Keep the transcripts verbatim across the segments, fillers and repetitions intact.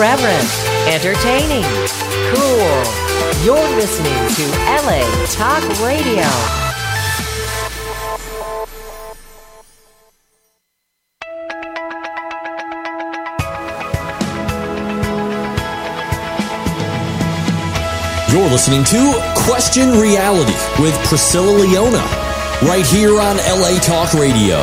irreverent, entertaining, cool. You're listening to L A Talk Radio. You're listening to Question Reality with Priscilla Leona, right here on L A Talk Radio.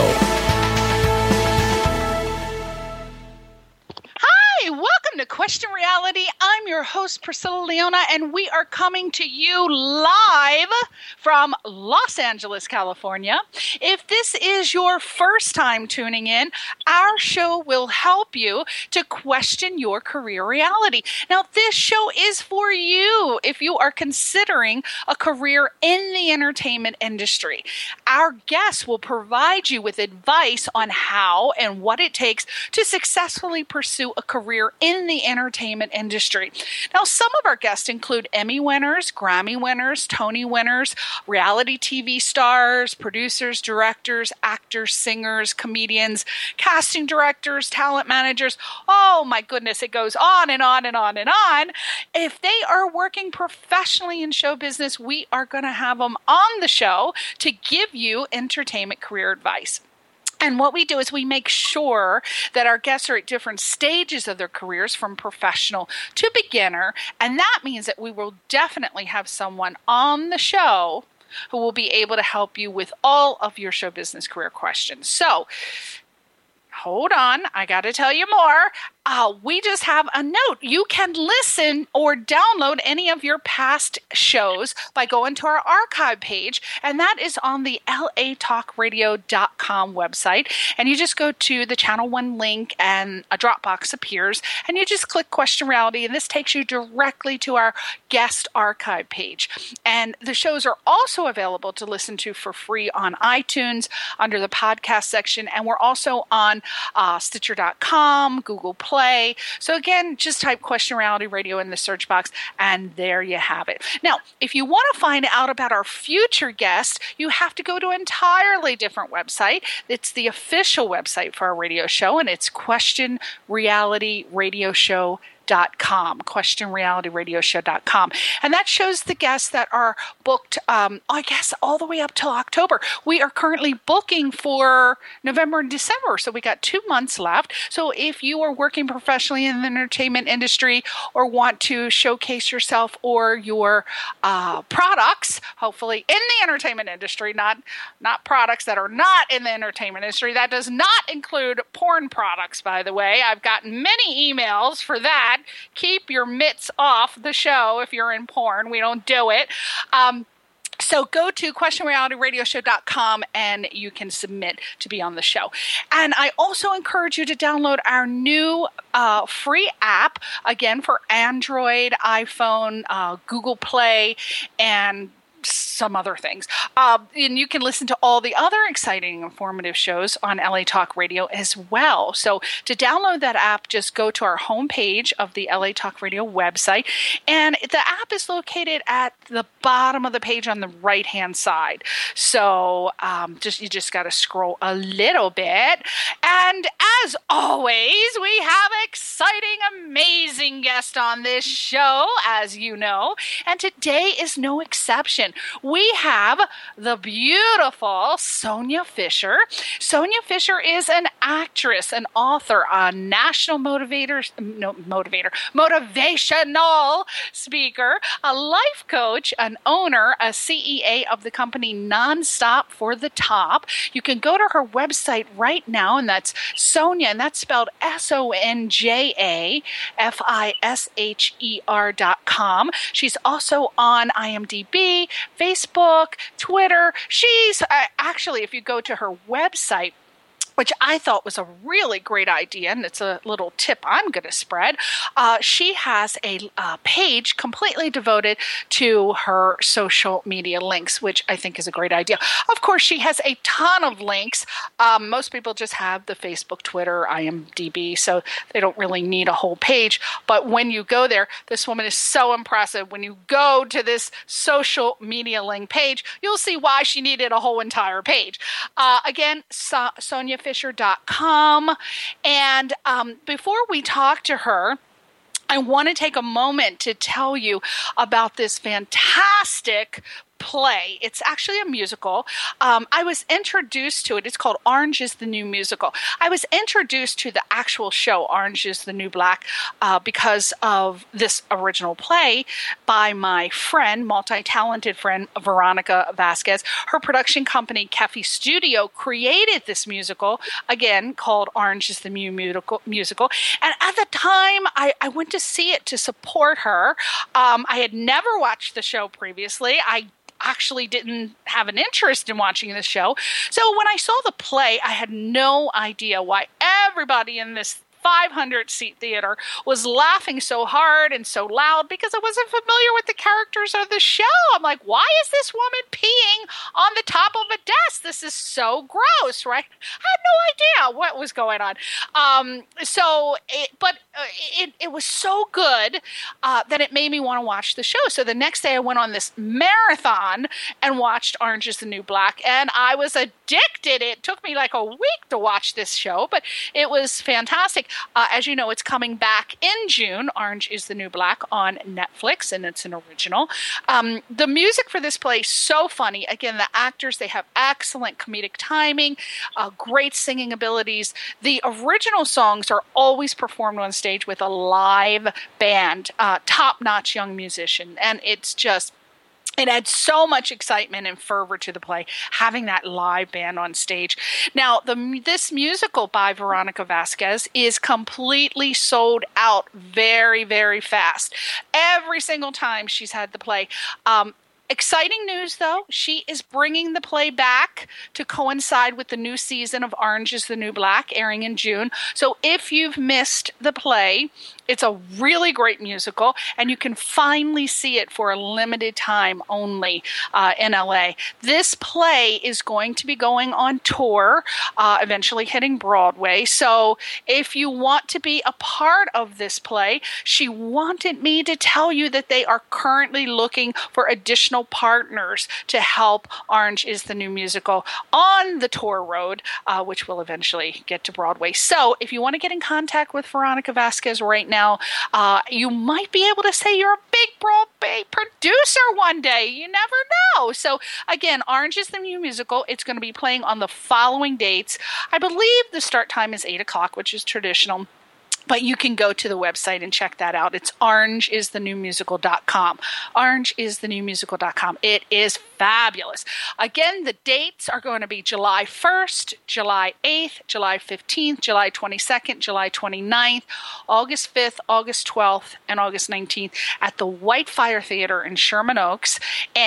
Hi, welcome to Question Reality. I'm your host, Priscilla Leona, and we are coming to you live from Los Angeles, California. If this is your first time tuning in, our show will help you to question your career reality. Now, this show is for you if you are considering a career in the entertainment industry. Our guests will provide you with advice on how and what it takes to successfully pursue a career in the entertainment industry. Now, some of our guests include Emmy winners, Grammy winners, Tony winners, reality T V stars, producers, directors, actors, singers, comedians, casting directors, talent managers. Oh my goodness, it goes on and on and on and on. If they are working professionally in show business, we are going to have them on the show to give you entertainment career advice. And what we do is we make sure that our guests are at different stages of their careers, from professional to beginner. And that means that we will definitely have someone on the show who will be able to help you with all of your show business career questions. So hold on, I got to tell you more. Uh, we just have a note. You can listen or download any of your past shows by going to our archive page, and that is on the L A talk radio dot com website. And you just go to the Channel one link, and a Dropbox appears, and you just click Question Reality, and this takes you directly to our guest archive page. And the shows are also available to listen to for free on iTunes under the podcast section, and we're also on uh, Stitcher dot com, Google Play. So again, just type Question Reality Radio in the search box, and there you have it. Now, if you want to find out about our future guests, you have to go to an entirely different website. It's the official website for our radio show, and it's question reality radio show dot com, question reality radio show dot com. And that shows the guests that are booked, um, I guess, all the way up till October. We are currently booking for November and December, so we got two months left. So if you are working professionally in the entertainment industry or want to showcase yourself or your uh, products, hopefully in the entertainment industry, not, not products that are not in the entertainment industry. That does not include porn products, by the way. I've gotten many emails for that. Keep your mitts off the show if you're in porn. We don't do it. Um, So go to question reality radio show dot com and you can submit to be on the show. And I also encourage you to download our new uh, free app, again, for Android, iPhone, uh, Google Play, and some other things. Uh, and you can listen to all the other exciting, informative shows on L A Talk Radio as well. So to download that app, just go to our homepage of the L A Talk Radio website. And the app is located at the bottom of the page on the right-hand side. So um, just you just got to scroll a little bit. And as always, we have exciting, amazing guests on this show, as you know. And today is no exception. We have the beautiful Sonya Fisher. Sonya Fisher is an actress, an author, a national motivator, no, motivator, motivational speaker, a life coach, an owner, a C E A of the company Nonstop for the Top. You can go to her website right now, and that's Sonya, and that's spelled S O N J A F I S H E R dot com. She's also on I M D B, Facebook, Twitter. She's uh, actually, if you go to her website, which I thought was a really great idea, and it's a little tip I'm going to spread. Uh, she has a uh, page completely devoted to her social media links, which I think is a great idea. Of course, she has a ton of links. Um, most people just have the Facebook, Twitter, I M D B, so they don't really need a whole page. But when you go there, this woman is so impressive. When you go to this social media link page, you'll see why she needed a whole entire page. Uh, again, so- Sonya Fisher dot com. And um, before we talk to her, I want to take a moment to tell you about this fantastic play. It's actually a musical. Um, I was introduced to it. It's called Orange is the New Musical. I was introduced to the actual show, Orange is the New Black, uh, because of this original play by my friend, multi-talented friend, Veronica Vasquez. Her production company, Kefi Studio, created this musical, again, called Orange is the New Musical. musical. And at the time, I, I went to see it to support her. Um, I had never watched the show previously. I actually didn't have an interest in watching this show. So when I saw the play, I had no idea why everybody in this five hundred seat theater was laughing so hard and so loud, because I wasn't familiar with the characters of the show. I'm like, why is this woman peeing on the top of a desk? This is so gross, right? I had no idea what was going on. Um, so, it, but uh, it, it was so good uh, that it made me want to watch the show. So the next day I went on this marathon and watched Orange is the New Black, and I was addicted. It took me like a week to watch this show, but it was fantastic. Uh, as you know, it's coming back in June. Orange is the New Black on Netflix, and it's an original. Um, the music for this play is so funny. Again, the actors, they have excellent comedic timing, uh, great singing abilities. The original songs are always performed on stage with a live band, uh, top-notch young musician, and it's just it adds so much excitement and fervor to the play, having that live band on stage. Now, the, this musical by Veronica Vasquez is completely sold out very, very fast. Every single time she's had the play. Um, Exciting news, though, she is bringing the play back to coincide with the new season of Orange is the New Black, airing in June. So if you've missed the play, it's a really great musical, and you can finally see it for a limited time only uh, in L A. This play is going to be going on tour, uh, eventually hitting Broadway. So if you want to be a part of this play, she wanted me to tell you that they are currently looking for additional partners to help Orange is the New Musical on the tour road, uh, which will eventually get to Broadway. So if you want to get in contact with Veronica Vasquez right now, uh, you might be able to say you're a big Broadway producer one day. You never know. So again, Orange is the New Musical. It's going to be playing on the following dates. I believe the start time is eight o'clock, which is traditional. But you can go to the website and check that out. It's orange is the new musical dot com. orange is the new musical dot com. It is fabulous. Again, the dates are going to be July first, July eighth, July fifteenth, July twenty-second, July twenty-ninth, August fifth, August twelfth, and August nineteenth at the Whitefire Theater in Sherman Oaks.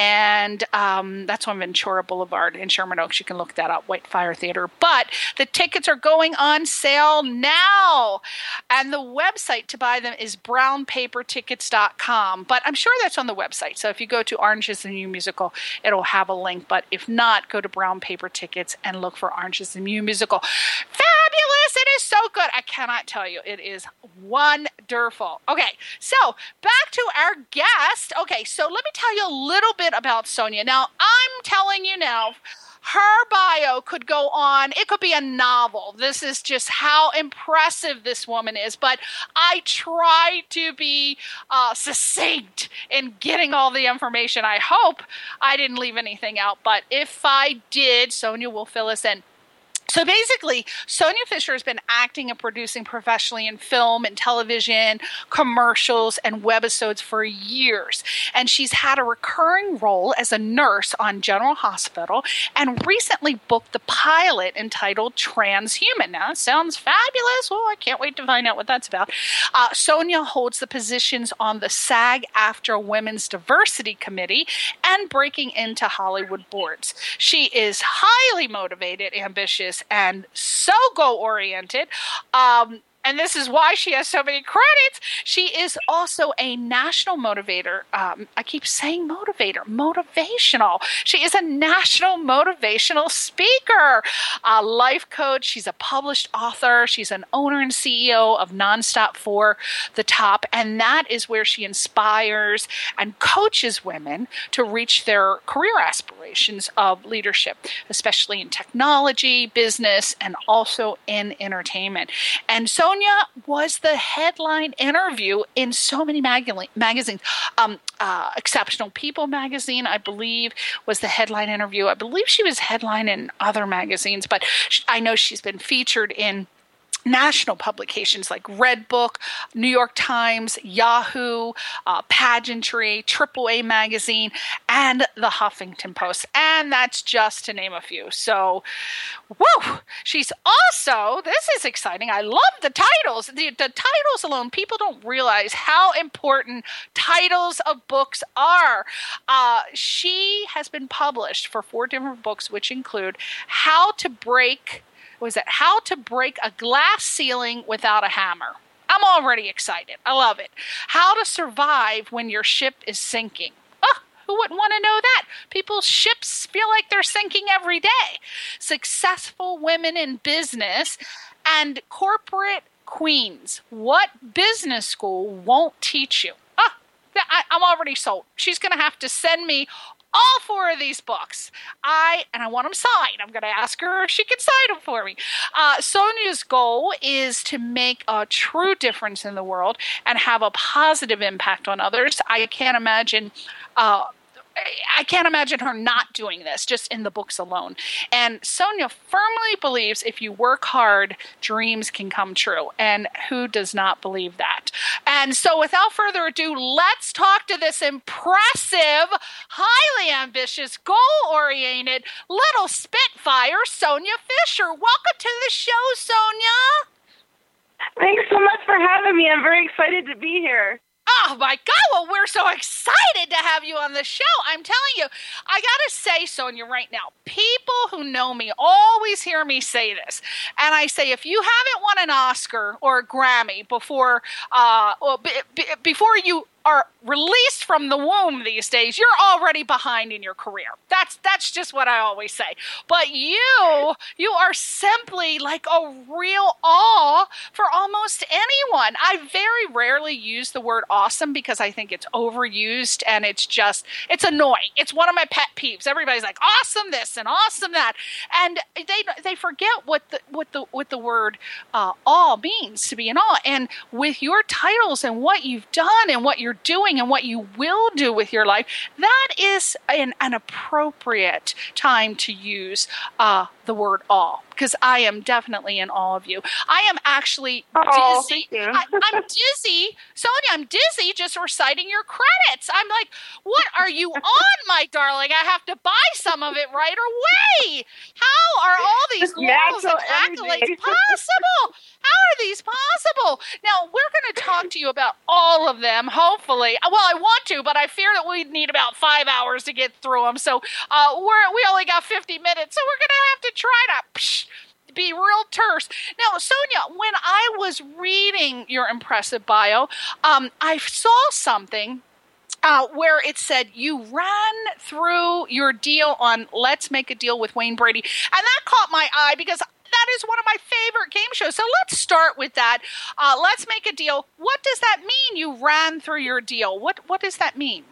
And um, that's on Ventura Boulevard in Sherman Oaks. You can look that up, Whitefire Theater. But the tickets are going on sale now. And the website to buy them is brown paper tickets dot com. But I'm sure that's on the website. So if you go to Orange is the New Musical, it'll have a link. But if not, go to Brown Paper Tickets and look for Orange is the New Musical. Fabulous! It is so good. I cannot tell you. It is wonderful. Okay, so back to our guest. Okay, so let me tell you a little bit about Sonia. Now, I'm telling you now, her bio could go on. It could be a novel. This is just how impressive this woman is. But I tried to be uh, succinct in getting all the information. I hope I didn't leave anything out. But if I did, Sonia will fill us in. So basically, Sonia Fisher has been acting and producing professionally in film and television, commercials, and webisodes for years. And she's had a recurring role as a nurse on General Hospital and recently booked the pilot entitled Transhuman. Now, that sounds fabulous. Well, I can't wait to find out what that's about. Uh, Sonia holds the positions on the SAG-AFTRA Women's Diversity Committee and Breaking Into Hollywood boards. She is highly motivated, ambitious, and so goal-oriented. Um, and this is why she has so many credits. She is also a national motivator. Um, I keep saying motivator, motivational. She is a national motivational speaker, a life coach. She's a published author. She's an owner and C E O of Nonstop for the Top. And that is where she inspires and coaches women to reach their career aspirations of leadership, especially in technology, business, and also in entertainment. And so Sonia was the headline interview in so many mag- magazines. Um, uh, Exceptional People magazine, I believe, was the headline interview. I believe she was headline in other magazines, but I know she's been featured in national publications like Redbook, New York Times, Yahoo, uh, Pageantry, Triple A Magazine, and the Huffington Post. And that's just to name a few. So, woo! She's also, this is exciting. I love the titles. The, the titles alone, people don't realize how important titles of books are. Uh, she has been published for four different books, which include How to Break was it How to Break a Glass Ceiling Without a Hammer. I'm already excited. I love it. How to Survive When Your Ship is Sinking. Oh, who wouldn't want to know that? People's ships feel like they're sinking every day. Successful Women in Business and Corporate Queens. What business school won't teach you? Oh, I, I'm already sold. She's going to have to send me all four of these books. I, and I want them signed. I'm going to ask her if she can sign them for me. Uh, Sonia's goal is to make a true difference in the world and have a positive impact on others. I can't imagine, uh, I can't imagine her not doing this just in the books alone. And Sonia firmly believes if you work hard, dreams can come true. And who does not believe that? And so without further ado, let's talk to this impressive, highly ambitious, goal-oriented little spitfire, Sonia Fisher. Welcome to the show, Sonia. Thanks so much for having me. I'm very excited to be here. Oh, my God. Well, we're so excited to have you on the show. I'm telling you, I got to say, Sonia, right now, people who know me always hear me say this. And I say, if you haven't won an Oscar or a Grammy before, uh, well, b- b- before you are released from the womb these days, you're already behind in your career. That's that's just what I always say. But you, you are simply like a real awe for almost anyone. I very rarely use the word awesome because I think it's overused and it's just, it's annoying. It's one of my pet peeves. Everybody's like, awesome this and awesome that. And they they forget what the what the what the word uh, awe means, to be in awe. And with your titles and what you've done and what you're doing and what you will do with your life, that is an, an appropriate time to use uh, the word awe, because I am definitely in awe of you. I am actually oh, dizzy. Thank you. I, I'm dizzy. Sonia, I'm dizzy just reciting your credits. I'm like, what are you on, my darling? I have to buy some of it right away. How are all these laurels and accolades possible? How are these possible? Now, we're going to talk to you about all of them, hopefully. Well, I want to, but I fear that we'd need about five hours to get through them. So uh, we're, we only got fifty minutes, so we're going to have to try to psh, be real terse. Now, Sonia, when I was reading your impressive bio, um, I saw something Uh, where it said you ran through your deal on Let's Make a Deal with Wayne Brady. And that caught my eye because that is one of my favorite game shows. So let's start with that. Uh, Let's Make a Deal. What does that mean, you ran through your deal? What What does that mean?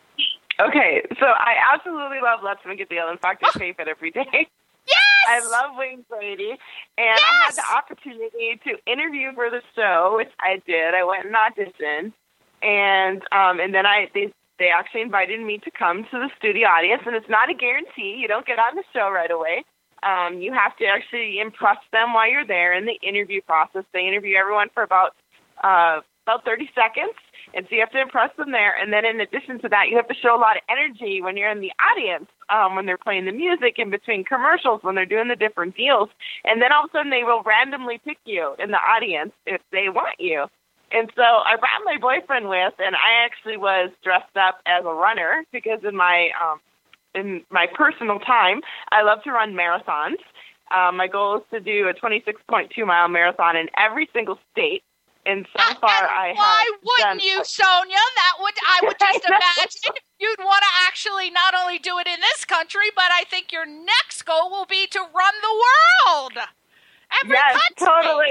Okay, so I absolutely love Let's Make a Deal. In fact, I pay for it every day. Yes! I love Wayne Brady. And yes! I had the opportunity to interview for the show, which I did. I went and auditioned. And um, and then I they, they actually invited me to come to the studio audience, and it's not a guarantee. You don't get on the show right away. Um, you have to actually impress them while you're there in the interview process. They interview everyone for about uh, about thirty seconds, and so you have to impress them there. And then in addition to that, you have to show a lot of energy when you're in the audience, um, when they're playing the music, in between commercials, when they're doing the different deals. And then all of a sudden they will randomly pick you in the audience if they want you. And so I brought my boyfriend with, and I actually was dressed up as a runner because in my um, in my personal time, I love to run marathons. Um, my goal is to do a twenty-six point two mile marathon in every single state. And so Uh, far, and I why have wouldn't done- you, Sonia? That would I would just I know. imagine you'd want to actually not only do it in this country, but I think your next goal will be to run the world. Every yes, country. totally.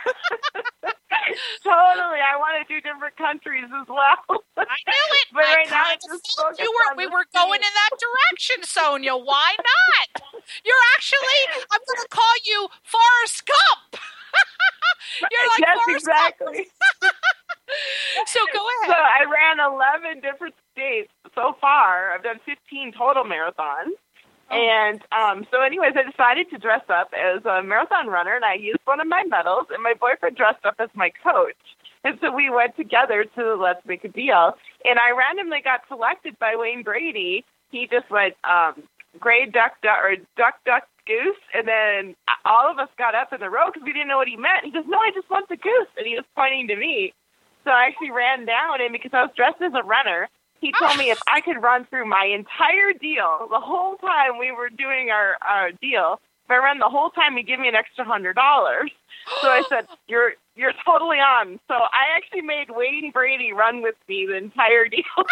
Totally. I want to do different countries as well. I knew it. But I right now, kinda it's just felt focused you were, on we the were going state. in that direction, Sonia. Why not? You're actually, I'm going to call you Forrest Gump. You're like, yes, Forrest exactly. So go ahead. So I ran eleven different states so far. I've done fifteen total marathons. Oh. And um, so anyways, I decided to dress up as a marathon runner, and I used one of my medals, and my boyfriend dressed up as my coach. And so we went together to the Let's Make a Deal, and I randomly got selected by Wayne Brady. He just went, um, gray duck, duck, or duck, duck, goose, and then all of us got up in the row because we didn't know what he meant. He goes, no, I just want the goose, and he was pointing to me. So I actually ran down, and because I was dressed as a runner, he told me if I could run through my entire deal, the whole time we were doing our, our deal, if I ran the whole time, he'd give me an extra one hundred dollars. So I said, you're you're totally on. So I actually made Wayne Brady run with me the entire deal. I love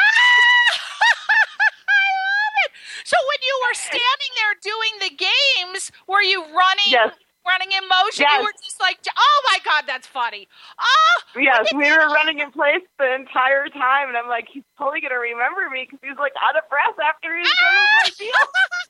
it. So when you were standing there doing the games, were you running? Yes. Running in motion, yes. You were just like, oh my God, that's funny. Oh, yes, we were running in place the entire time, and I'm like, he's totally going to remember me because he was like out of breath after he was done with my deal.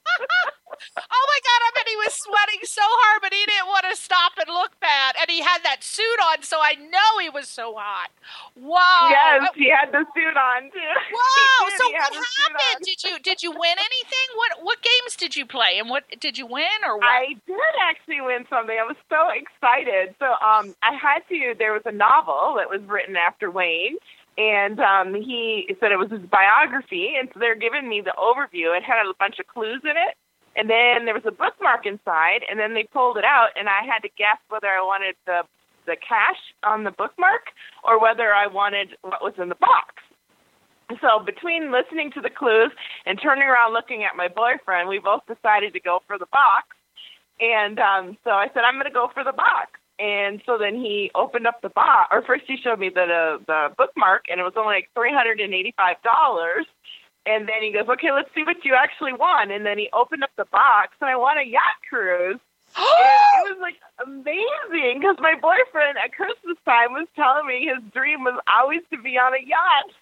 Oh my God, I bet he was sweating so hard, but he didn't want to stop and look bad. And he had that suit on, so I know he was so hot. Wow. Yes, he had the suit on too. Wow. Did, so what happened? Did you did you win anything? What what games did you play? And what did you win or what? I did actually win something. I was so excited. So um I had to there was a novel that was written after Wayne. And um, he said it was his biography, and so they're giving me the overview. It had a bunch of clues in it. And then there was a bookmark inside, and then they pulled it out, and I had to guess whether I wanted the the cash on the bookmark or whether I wanted what was in the box. So between listening to the clues and turning around looking at my boyfriend, we both decided to go for the box. And um, so I said, I'm going to go for the box. And so then he opened up the box, or first he showed me the, the, the bookmark, and it was only like three hundred eighty-five dollars. And then he goes, okay, let's see what you actually won. And then he opened up the box, and I won a yacht cruise. And it was, like, amazing because my boyfriend at Christmas time was telling me his dream was always to be on a yacht.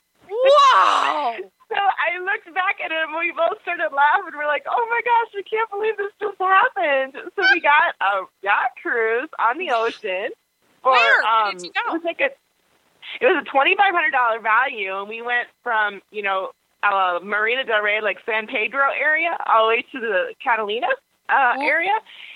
Wow. So I looked back at him, and we both started laughing. We're like, oh, my gosh, I can't believe this just happened. So we got a yacht cruise on the ocean. For, Where um, did you go? It was, like a, it was a twenty-five hundred dollars value, and we went from, you know, uh, Marina del Rey, like San Pedro area, all the way to the Catalina uh, area.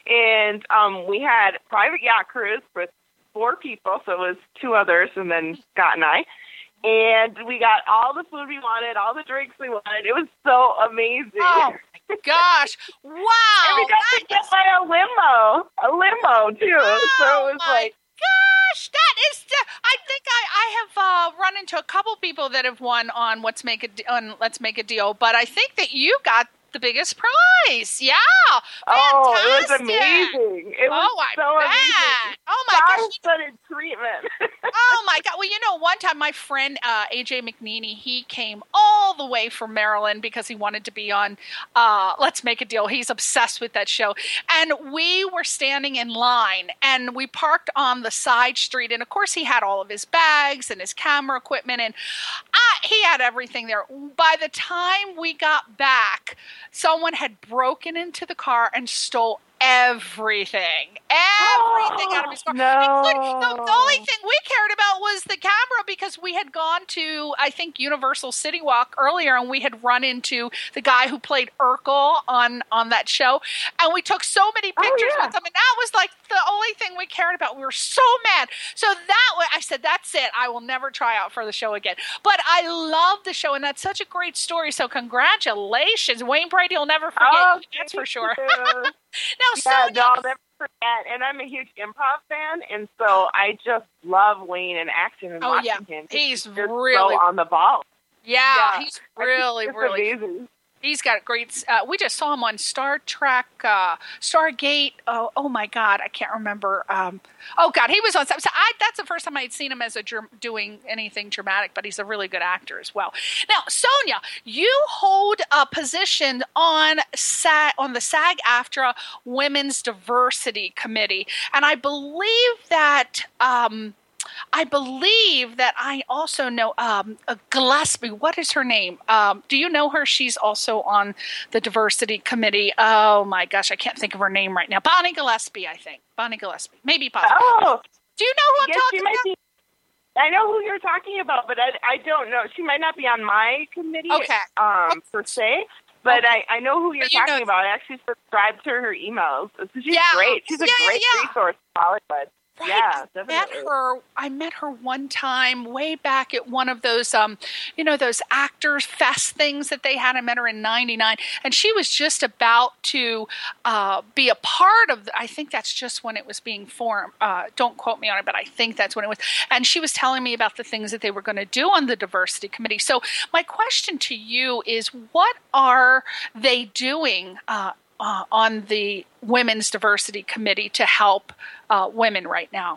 And um, we had a private yacht cruise with four people, so it was two others, and then Scott and I. And we got all the food we wanted, all the drinks we wanted. It was so amazing. Oh, my gosh. Wow. And we got to get by a limo, a limo, too. Oh, so it was my like, gosh, that is. I think I, I have uh, run into a couple people that have won on Let's Make a on Let's Make a Deal, but I think that you got the biggest prize. Yeah. Fantastic. Oh, it was amazing. It was oh, I so bet. amazing. Oh, my gosh. Star-studded treatment. Oh, my God. Well, you know, one time my friend uh, A J McNeely, he came all the way from Maryland because he wanted to be on uh, Let's Make a Deal. He's obsessed with that show. And we were standing in line, and we parked on the side street. And, of course, he had all of his bags and his camera equipment, and uh, he had everything there. By the time we got back, someone had broken into the car and stole everything, everything oh, out of his car. No. The, the only thing we cared about was the camera because we had gone to, I think, Universal City Walk earlier, and we had run into the guy who played Urkel on, on that show, and we took so many pictures oh, yeah. with him, and that was like the only thing we cared about. We were so mad. So that way, I said, that's it. I will never try out for the show again. But I love the show, and that's such a great story. So congratulations. Wayne Brady will never forget oh, you, that's for sure. Now, yeah, Sonia, no, I'll never forget. And I'm a huge improv fan, and so I just love Wayne in action and oh, watching yeah. him. He's, he's really so on the ball. Yeah, yeah. he's really, it's really amazing. He's got great. Uh, we just saw him on Star Trek, uh, Stargate. Oh, oh my God, I can't remember. Um, oh God, he was on. So I, that's the first time I'd seen him as a doing anything dramatic. But he's a really good actor as well. Now, Sonia, you hold a position on SAG, on the SAG-AFTRA Women's Diversity Committee, and I believe that. Um, I believe that I also know um, Gillespie. What is her name? Um, do you know her? She's also on the diversity committee. Oh, my gosh. I can't think of her name right now. Bonnie Gillespie, I think. Bonnie Gillespie. Maybe possibly. Oh, Do Do you know who I'm Yes, talking she might about? be. I know who you're talking about, but I, I don't know. She might not be on my committee Okay. um, per se, but Okay. I, I know who you're But you talking know- about. I actually subscribed to her emails. So she's Yeah. great. She's a Yeah, yeah, great yeah. resource for Hollywood. Right. Yeah, I met definitely. her. I met her one time way back at one of those, um, you know, those Actors Fest things that they had. I met her in ninety-nine, and she was just about to uh, be a part of. The, I think that's just when it was being formed. Uh, don't quote me on it, but I think that's when it was. And she was telling me about the things that they were going to do on the diversity committee. So my question to you is, what are they doing Uh, Uh, on the Women's Diversity Committee to help uh, women right now?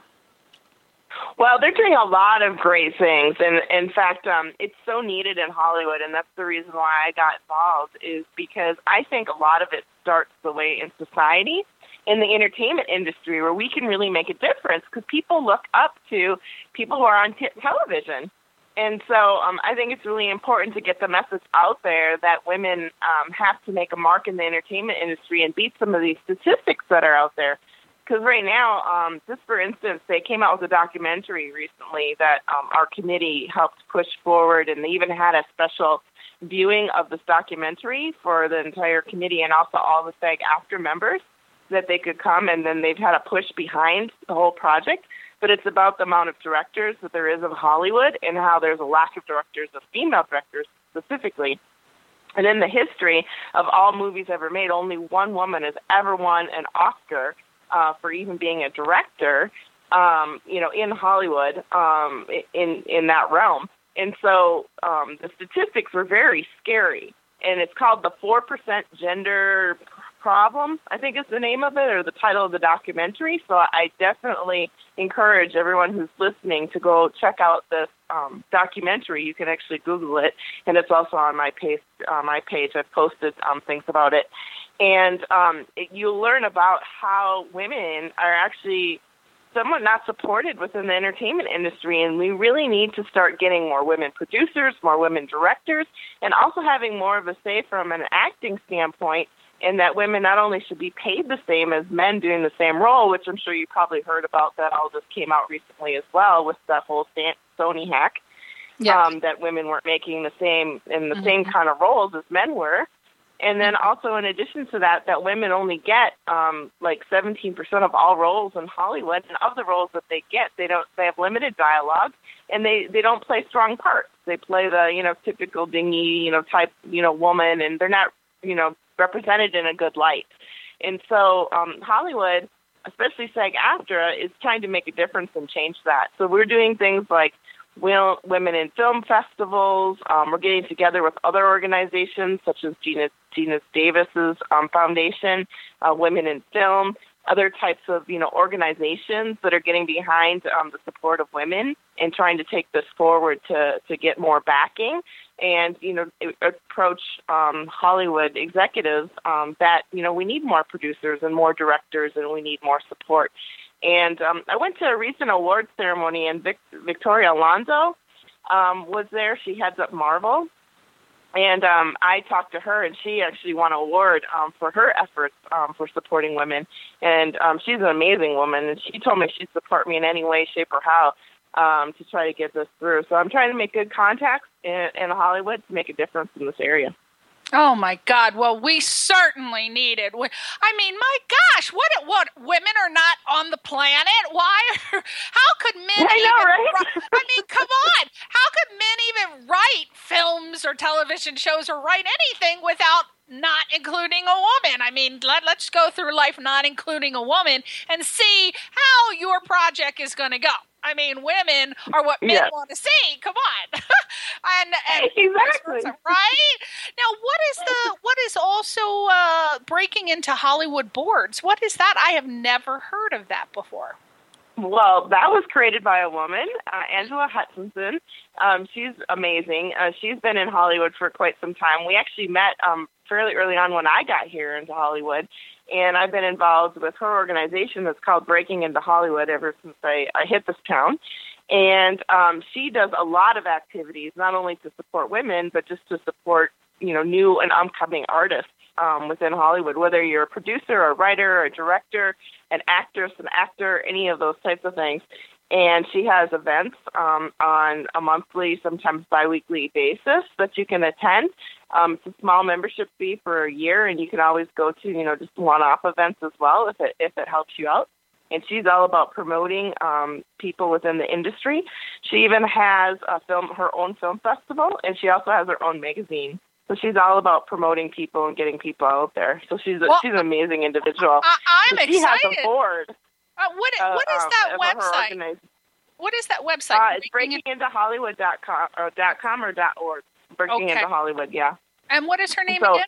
Well, they're doing a lot of great things, and in fact, um, it's so needed in Hollywood, and that's the reason why I got involved, is because I think a lot of it starts the way in society, in the entertainment industry, where we can really make a difference, because people look up to people who are on t- television. And so um, I think it's really important to get the message out there that women um, have to make a mark in the entertainment industry and beat some of these statistics that are out there. Because right now, um, just for instance, they came out with a documentary recently that um, our committee helped push forward, and they even had a special viewing of this documentary for the entire committee and also all the SAG-AFTRA members, that they could come, and then they've had a push behind the whole project. But it's about the amount of directors that there is in Hollywood and how there's a lack of directors, of female directors specifically. And in the history of all movies ever made, only one woman has ever won an Oscar uh, for even being a director, um, you know, in Hollywood, um, in in that realm. And so um, the statistics were very scary. And it's called the four percent Gender Problem, I think is the name of it, or the title of the documentary. So I definitely encourage everyone who's listening to go check out this um, documentary. You can actually Google it, and it's also on my page. Uh, my page, I've posted um, things about it, and um, it, you'll learn about how women are actually somewhat not supported within the entertainment industry, and we really need to start getting more women producers, more women directors, and also having more of a say from an acting standpoint, and that women not only should be paid the same as men doing the same role, which I'm sure you probably heard about, that all just came out recently as well with that whole Sony hack, Yeah. um, that women weren't making the same in the Mhm. same kind of roles as men were. And then also, in addition to that, that women only get um, like seventeen percent of all roles in Hollywood, and of the roles that they get, they don't. They have limited dialogue, and they, they don't play strong parts. They play the you know typical dingy you know type you know woman, and they're not you know represented in a good light. And so um, Hollywood, especially SAG-AFTRA, is trying to make a difference and change that. So we're doing things like Will, women in film festivals. Um, we're getting together with other organizations such as Gina, Gina Davis's um, foundation, uh, Women in Film, other types of you know organizations that are getting behind um, the support of women and trying to take this forward to to get more backing and you know approach um, Hollywood executives um, that you know we need more producers and more directors and we need more support. And um, I went to a recent awards ceremony, and Vic- Victoria Alonso um, was there. She heads up Marvel. And um, I talked to her, and she actually won an award um, for her efforts um, for supporting women. And um, she's an amazing woman, and she told me she'd support me in any way, shape, or how um, to try to get this through. So I'm trying to make good contacts in, in Hollywood to make a difference in this area. Oh my God! Well, we certainly need it. We, I mean, my gosh, what? What? Women are not on the planet? Why? Are, how could men? I know, even right? write, I mean, come on! How could men even write films or television shows or write anything without not including a woman? I mean, let, let's go through life not including a woman and see how your project is going to go. I mean, women are what men Yes. want to see. Come on, and, and Exactly. right now, what is the what is also uh, breaking into Hollywood boards? What is that? I have never heard of that before. Well, that was created by a woman, uh, Angela Hutchinson. Um, she's amazing. Uh, she's been in Hollywood for quite some time. We actually met um, fairly early on when I got here into Hollywood, and I've been involved with her organization that's called Breaking Into Hollywood ever since I, I hit this town. And um, she does a lot of activities, not only to support women, but just to support, you know, new and upcoming artists um, within Hollywood, whether you're a producer, a writer, a director, an actress, an actor, any of those types of things. And she has events um, on a monthly, sometimes biweekly basis that you can attend. Um, it's a small membership fee for a year, and you can always go to, you know, just one-off events as well if it if it helps you out. And she's all about promoting um, people within the industry. She even has a film, her own film festival, and she also has her own magazine. So she's all about promoting people and getting people out there. So she's a, well, she's an amazing individual. I, I'm so excited. She has a board. Uh, what uh, what is that uh, website? What is that website? Uh, it's breaking into hollywood dot com or dot com or dot org. Breaking okay. into Hollywood, yeah. And what is her name so, again?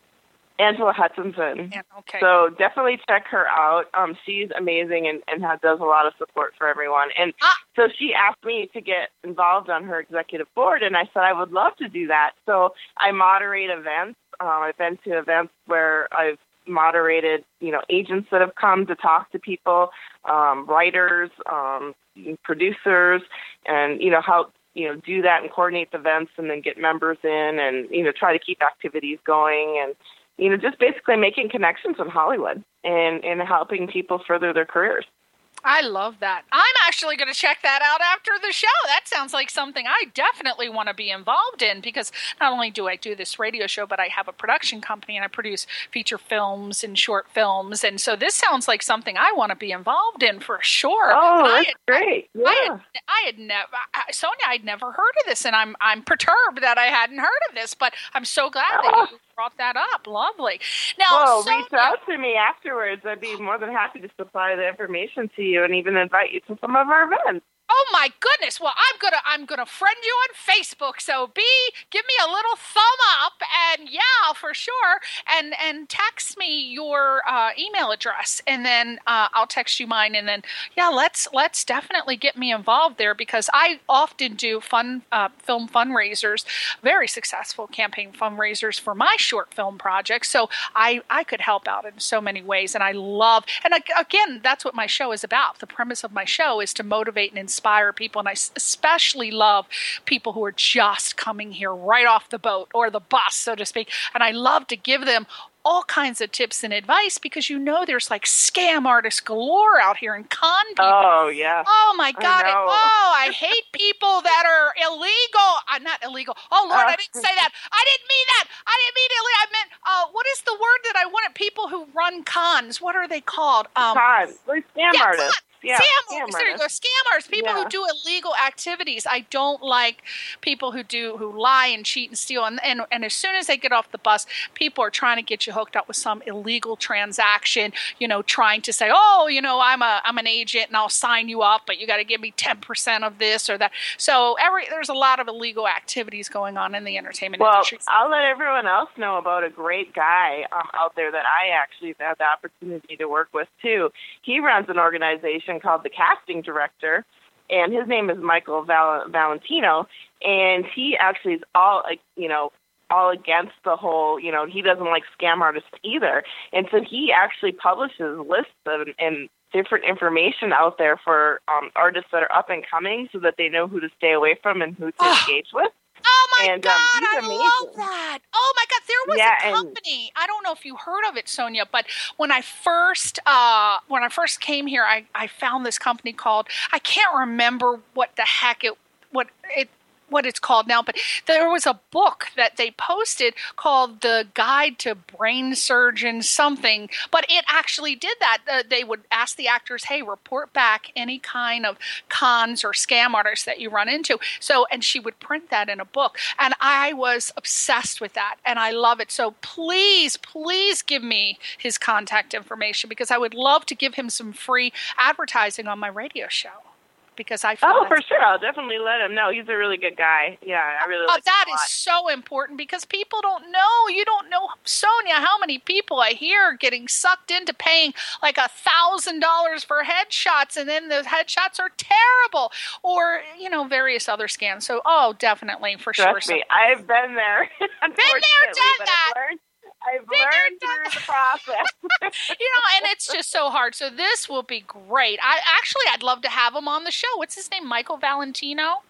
Angela Hutchinson. Yeah, okay. So definitely check her out. Um, she's amazing and, and has, does a lot of support for everyone. And ah. so she asked me to get involved on her executive board, and I said I would love to do that. So I moderate events. Um, I've been to events where I've moderated, you know, agents that have come to talk to people, um, writers, um, producers, and, you know, help, you know, do that and coordinate the events and then get members in and, you know, try to keep activities going and, you know, just basically making connections in Hollywood and, and helping people further their careers. I love that. I'm actually going to check that out after the show. That sounds like something I definitely want to be involved in because not only do I do this radio show, but I have a production company and I produce feature films and short films. And so this sounds like something I want to be involved in for sure. Oh, I that's had, great. Yeah. I had, I had never, Sonia, I'd never heard of this, and I'm I'm perturbed that I hadn't heard of this, but I'm so glad oh. that you brought that up. Lovely. Now, well, Sonia, reach out to me afterwards. I'd be more than happy to supply the information to you and even invite you to some of our events. Oh my goodness! Well, I'm gonna I'm gonna friend you on Facebook. So B, give me a little thumb up, and yeah, for sure. And and text me your uh, email address, and then uh, I'll text you mine. And then yeah, let's let's definitely get me involved there because I often do fun uh, film fundraisers, very successful campaign fundraisers for my short film projects. So I I could help out in so many ways, and I love. And again, that's what my show is about. The premise of my show is to motivate and inspire. inspire people, and I especially love people who are just coming here right off the boat or the bus, so to speak, and I love to give them all kinds of tips and advice because you know there's like scam artists galore out here and con people. Oh, yeah. Oh, my God. I oh, I hate people that are illegal. I'm uh, not illegal. Oh, Lord, uh, I didn't say that. I didn't mean that. I didn't mean illegal. I meant, uh, what is the word that I wanted? People who run cons. What are they called? Um, cons. Like scam yeah, artists. Con. Yeah, scam, scam there you go. Scammers, people yeah. who do illegal activities. I don't like people who do who lie and cheat and steal. And, and and as soon as they get off the bus, people are trying to get you hooked up with some illegal transaction. You know, trying to say, oh, you know, I'm a I'm an agent and I'll sign you up, but you got to give me ten percent of this or that. So every there's a lot of illegal activities going on in the entertainment well, industry. I'll let everyone else know about a great guy um, out there that I actually had the opportunity to work with too. He runs an organization called the Casting Director, and his name is Michael Val- Valentino, and he actually is all, you know, all against the whole, you know, he doesn't like scam artists either, and so he actually publishes lists of, and different information out there for um, artists that are up and coming so that they know who to stay away from and who to oh. engage with. Oh, my and, God, um, I amazing. love that. Oh, my God, there was yeah, a company. I don't know if you heard of it, Sonia, but when I first uh, when I first came here, I, I found this company called, I can't remember what the heck it, what it, what it's called now, but there was a book that they posted called The Guide to Brain Surgeon something, but it actually did that. Uh, they would ask the actors, hey, report back any kind of cons or scam artists that you run into. So, and she would print that in a book, and I was obsessed with that, and I love it. So please, please give me his contact information because I would love to give him some free advertising on my radio show. Because I feel oh, for sure. I'll definitely let him know. He's a really good guy. Yeah, I really like uh, that him a lot. is so important because people don't know. You don't know, Sonia, how many people I hear getting sucked into paying like a thousand dollars for headshots, and then the headshots are terrible, or you know, various other scams. So, oh, definitely for Trust sure. me, so, I've been there. Been there, done that. I've learned, I've learned through the process. You know, and it's just so hard. So this will be great. I actually, I'd love to have him on the show. What's his name? Michael Valentino?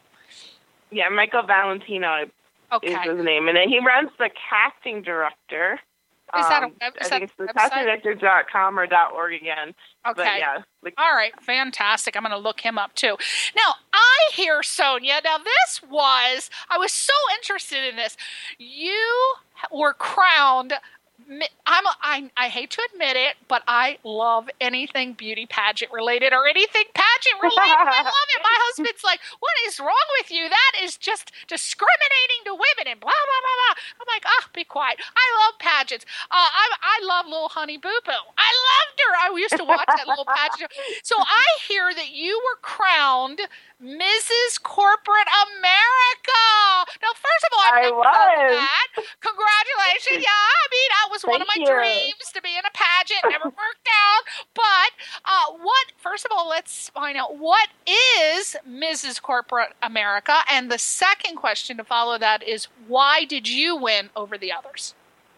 Yeah, Michael Valentino okay. is his name. And then he runs the Casting Director. Is that a Um, web- is I that think it's a the website? casting director dot com or .org again. Okay. But yeah. Like, All right, fantastic. I'm going to look him up too. Now, I hear, Sonia, now this was, I was so interested in this. You were crowned, I'm a, I, I hate to admit it, but I love anything beauty pageant related or anything pageant related. I love it. My husband's like, what is wrong with you? That is just discriminating to women and blah, blah, blah, blah. I'm like, ah, oh, be quiet. I love pageants. Uh, I, I love little Honey Boo Boo. I loved her. I used to watch that little pageant. So I hear that you were crowned Missus Corporate America. Now, first of all, I've I never was. heard of that. Congratulations. Yeah, I mean, that was one of my Thank you. dreams to be in a pageant. Never worked out. But uh, what, first of all, let's find out what is Missus Corporate America? And the second question to follow that is, why did you win over the others?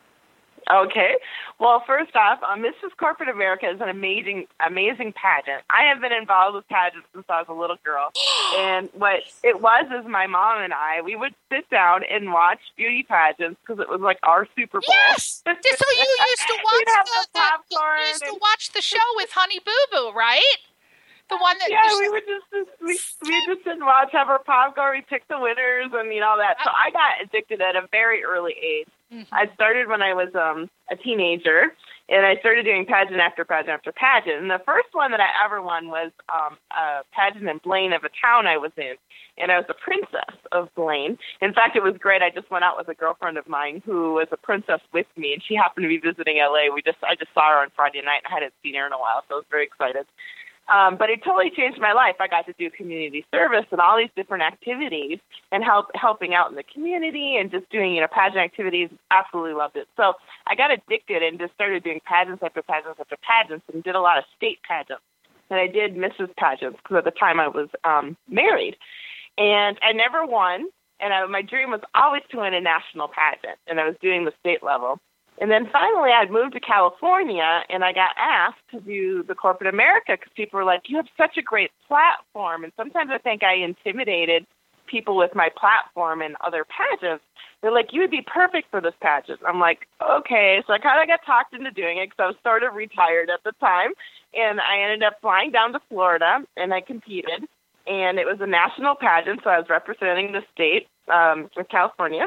Okay. Well, first off, uh, Missus Corporate America is an amazing, amazing pageant. I have been involved with pageants since I was a little girl. And what it was is my mom and I, we would sit down and watch beauty pageants because it was like our Super Bowl. Yes! So you used to watch We'd have the, the the, popcorn you used to and- watch the show with Honey Boo Boo, right? The one that Yeah, we would just, we, we just sit and watch, have our popcorn, we pick the winners and, you know, that. So I got addicted at a very early age. Mm-hmm. I started when I was um, a teenager, and I started doing pageant after pageant after pageant. And the first one that I ever won was um, a pageant in Blaine of a town I was in, and I was the princess of Blaine. In fact, it was great. I just went out with a girlfriend of mine who was a princess with me, and she happened to be visiting L A. We just I just saw her on Friday night, and I hadn't seen her in a while, so I was very excited. Um, but it totally changed my life. I got to do community service and all these different activities and help helping out in the community and just doing, you know, pageant activities. Absolutely loved it. So I got addicted and just started doing pageants after pageants after pageants and did a lot of state pageants. And I did Missus Pageants because at the time I was um, married. And I never won. And I, my dream was always to win a national pageant. And I was doing the state level. And then finally, I'd moved to California, and I got asked to do the Corporate America because people were like, you have such a great platform. And sometimes I think I intimidated people with my platform and other pageants. They're like, you would be perfect for this pageant. I'm like, okay. So I kind of got talked into doing it because I was sort of retired at the time. And I ended up flying down to Florida, and I competed. And it was a national pageant, so I was representing the state um, of California.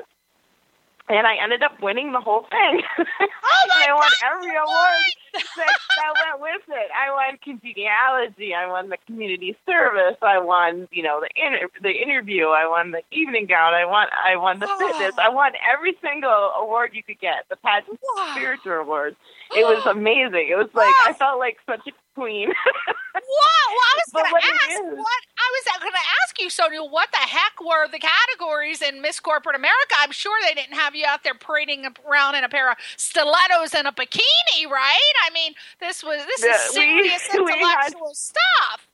And I ended up winning the whole thing. Oh my I won God, every award that, that went with it. I won congeniality. I won the community service. I won, you know, the inter- the interview. I won the evening gown. I won. I won the Oh. fitness. I won every single award you could get. The pageant Wow. spiritual award. It was amazing. It was like Wow. I felt like such a queen. What? Well, I was But going what to it ask. is- What I was going to ask you, Sonia. What the heck were the categories in Miss Corporate America? I'm sure they didn't have you out there parading around in a pair of stilettos and a bikini, right? I mean, this was this Yeah, is serious we- we had- intellectual stuff.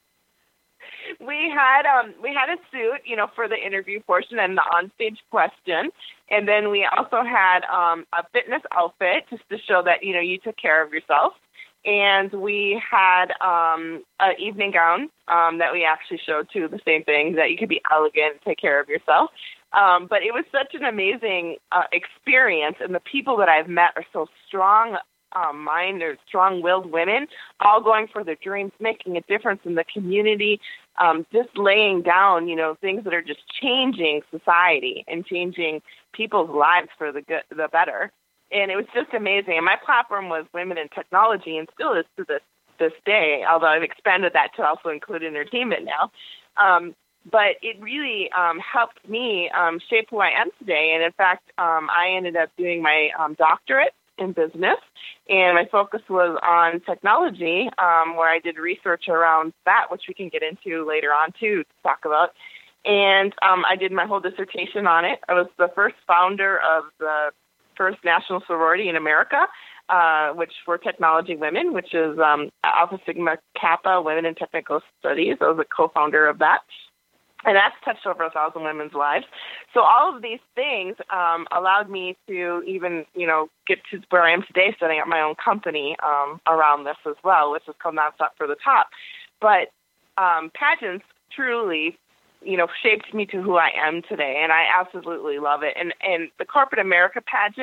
We had um we had a suit, you know, for the interview portion and the onstage question, and then we also had um a fitness outfit just to show that, you know, you took care of yourself. And we had um an evening gown um that we actually showed too, the same thing, that you could be elegant and take care of yourself. Um, but it was such an amazing uh, experience, and the people that I've met are so strong um, minded, strong-willed women, all going for their dreams, making a difference in the community, um, just laying down, you know, things that are just changing society and changing people's lives for the good, the better. And it was just amazing. And my platform was women in technology, and still is to this this day, although I've expanded that to also include entertainment now. Um, But it really um, helped me um, shape who I am today. And in fact, um, I ended up doing my um, doctorate in business, and my focus was on technology, um, where I did research around that, which we can get into later on too, to talk about. And um, I did my whole dissertation on it. I was the first founder of the first national sorority in America, uh, which for technology women, which is um, Alpha Sigma Kappa Women in Technical Studies. I was a co-founder of that. And that's touched over a thousand women's lives. So all of these things um, allowed me to even, you know, get to where I am today, setting up my own company um, around this as well, which is called Nonstop for the Top. But um, pageants truly, you know, shaped me to who I am today, and I absolutely love it. And and the Corporate America pageant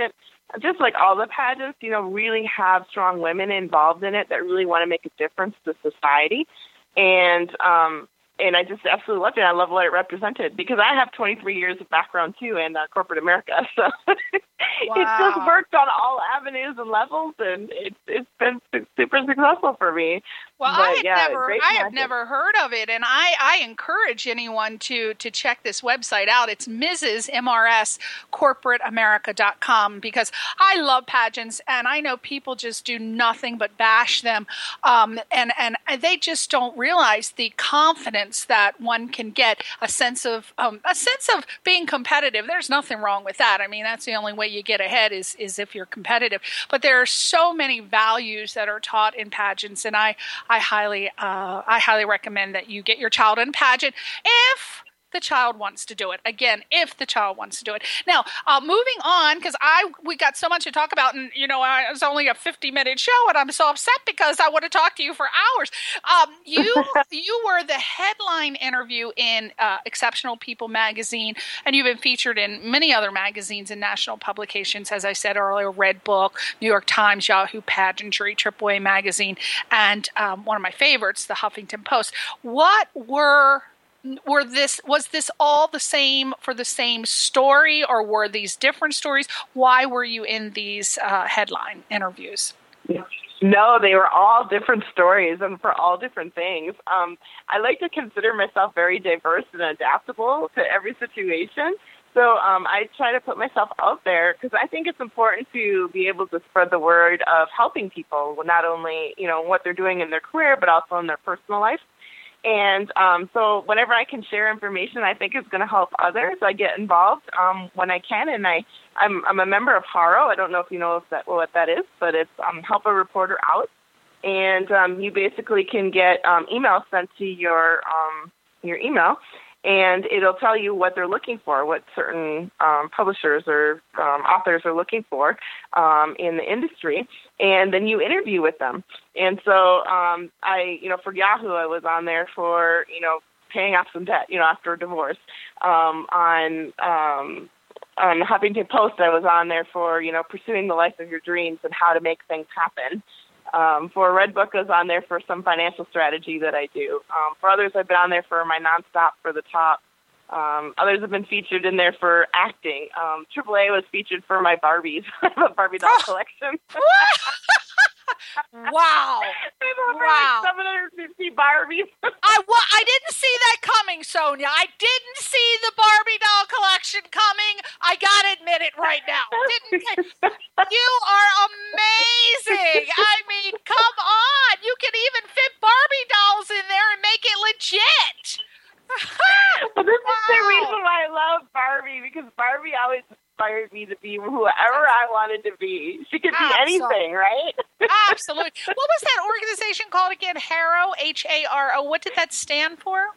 just like all the pageants, you know, really have strong women involved in it that really want to make a difference to society. And, um, and I just absolutely loved it. I love what it represented because I have twenty-three years of background too in uh, corporate America. So wow. It's just worked on all avenues and levels, and it's it's been super successful for me. Well, but, I had yeah, never, I have never heard of it, and I, I encourage anyone to to check this website out. It's Missus M R S Corporate America dot com because I love pageants, and I know people just do nothing but bash them, um, and and they just don't realize the confidence that one can get, a sense of um, a sense of being competitive. There's nothing wrong with that. I mean, that's the only way you get ahead is is if you're competitive. But there are so many values that are taught in pageants, and I. I highly, uh, I highly recommend that you get your child in pageant if the child wants to do it. Again, if the child wants to do it. Now, uh, moving on, because I we got so much to talk about, and you know, I, it's only a fifty-minute show, and I'm so upset because I want to talk to you for hours. Um, you you were the headline interview in uh, Exceptional People magazine, and you've been featured in many other magazines and national publications, as I said earlier, Red Book, New York Times, Yahoo Pageantry, Triple A Magazine, and um, one of my favorites, the Huffington Post. What were Were this was this all the same for the same story, or were these different stories? Why were you in these uh, headline interviews? No, they were all different stories and for all different things. Um, I like to consider myself very diverse and adaptable to every situation. So um, I try to put myself out there because I think it's important to be able to spread the word of helping people, not only, you know, what they're doing in their career, but also in their personal life. And um, so whenever I can share information I think is going to help others, I get involved um, when I can. And I, I'm, I'm a member of HARO. I don't know if you know if that, what that is, but it's um, Help a Reporter Out. And um, you basically can get um, email sent to your um, your email, and it'll tell you what they're looking for, what certain um, publishers or um, authors are looking for um, in the industry, and then you interview with them. And so um, I, you know, for Yahoo, I was on there for, you know, paying off some debt, you know, after a divorce. Um, on um, on Huffington Post, I was on there for, you know, pursuing the life of your dreams and how to make things happen. Um, for Red Book, I was on there for some financial strategy that I do. Um, for others, I've been on there for my nonstop for the top. Um, others have been featured in there for acting. Um, Triple A was featured for my Barbies. I have a Barbie doll collection. Wow. I have over wow. like seven hundred fifty Barbies. I, well, I didn't see that coming, Sonia. I didn't see the Barbie doll collection coming. I got to admit it right now. Didn't You are amazing. I mean, come on. You can even fit Barbie dolls in there and make it legit. Well, this wow. is the reason why I love Barbie, because Barbie always inspired me to be whoever I wanted to be. She could be Absolutely. anything, right? Absolutely. What was that organization called again? HARO, H A R O. What did that stand for?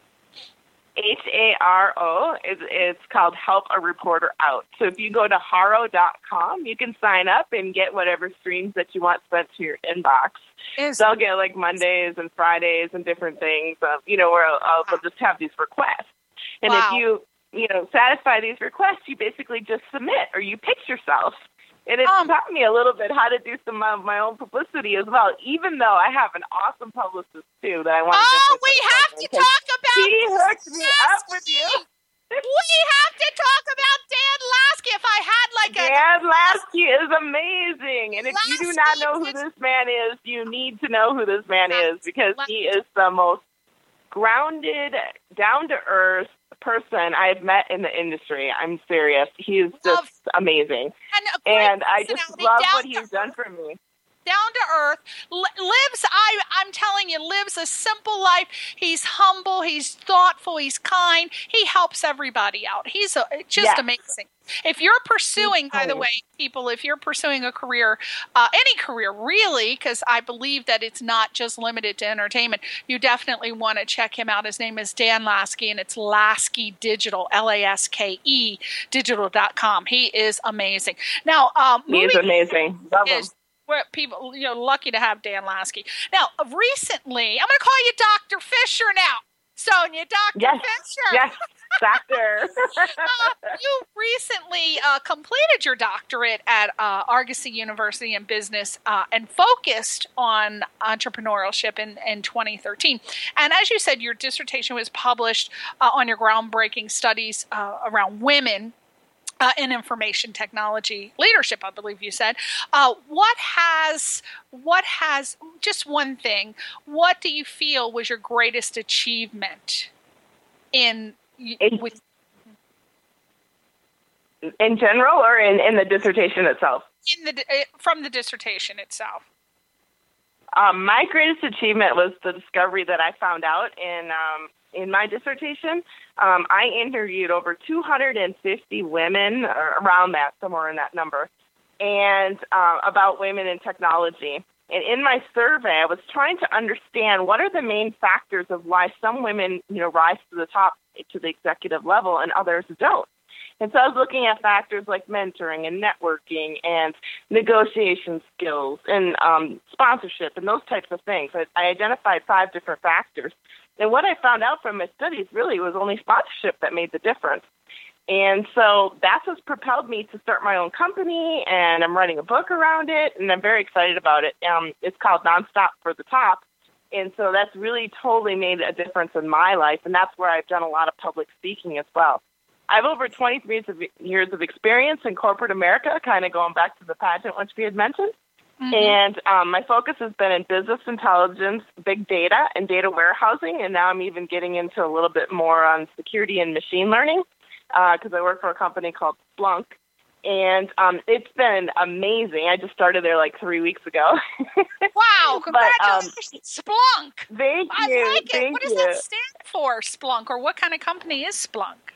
H A R O. It's, it's called Help a Reporter Out. So if you go to haro dot com, you can sign up and get whatever streams that you want sent to your inbox. Is They'll get like Mondays and Fridays and different things, um, you know, where I'll, I'll just have these requests. And wow. if you, you know, satisfy these requests, you basically just submit or you pitch yourself. And it um, taught me a little bit how to do some of my own publicity as well, even though I have an awesome publicist, too, that I want to Oh, we have to talk about He hooked me up with you. We have to talk about Dan Lasky. If I had like a... Dan Lasky is amazing. And if you do not know who this man is, you need to know who this man is, because he is the most grounded, down-to-earth person I've met in the industry. I'm serious. He is just amazing. And, and I just love what he's done for me. Down to earth, lives, I, I'm telling you, lives a simple life. He's humble, he's thoughtful, he's kind. He helps everybody out. He's a, just yes. amazing. If you're pursuing, by the way, people, if you're pursuing a career, uh, any career really, because I believe that it's not just limited to entertainment, you definitely want to check him out. His name is Dan Lasky, and it's Lasky Digital, L A S K E, digital dot com. He is amazing. Now, um, he is amazing. Love him. We're people, you know, lucky to have Dan Lasky. Now, recently, I'm going to call you Doctor Fisher now. Sonia, Doctor yes. Fisher. Yes. Doctor. uh, you recently uh, completed your doctorate at uh, Argosy University in Business uh, and focused on entrepreneurship in, in twenty thirteen. And as you said, your dissertation was published uh, on your groundbreaking studies uh, around women Uh, in information technology leadership, I believe you said. Uh, what has, what has, just one thing, what do you feel was your greatest achievement in, in with, in general or in, in the dissertation itself? in the from the dissertation itself? Um, my greatest achievement was the discovery that I found out in um, in my dissertation. Um, I interviewed over two hundred fifty women, or around that, somewhere in that number, and uh, about women in technology. And in my survey, I was trying to understand what are the main factors of why some women, you know, rise to the top, to the executive level, and others don't. And so I was looking at factors like mentoring and networking and negotiation skills and um, sponsorship and those types of things. I, I identified five different factors. And what I found out from my studies really was only sponsorship that made the difference. And so that's what's propelled me to start my own company, and I'm writing a book around it, and I'm very excited about it. Um, it's called Nonstop for the Top. And so that's really totally made a difference in my life, and that's where I've done a lot of public speaking as well. I have over twenty-three years of experience in corporate America, kind of going back to the pageant, which we had mentioned. Mm-hmm. And um, my focus has been in business intelligence, big data, and data warehousing. And now I'm even getting into a little bit more on security and machine learning because uh, I work for a company called Splunk. And um, it's been amazing. I just started there like three weeks ago. Wow, congratulations, but, um, Splunk. Thank I you. like it. Thank what does you. that stand for, Splunk, or what kind of company is Splunk?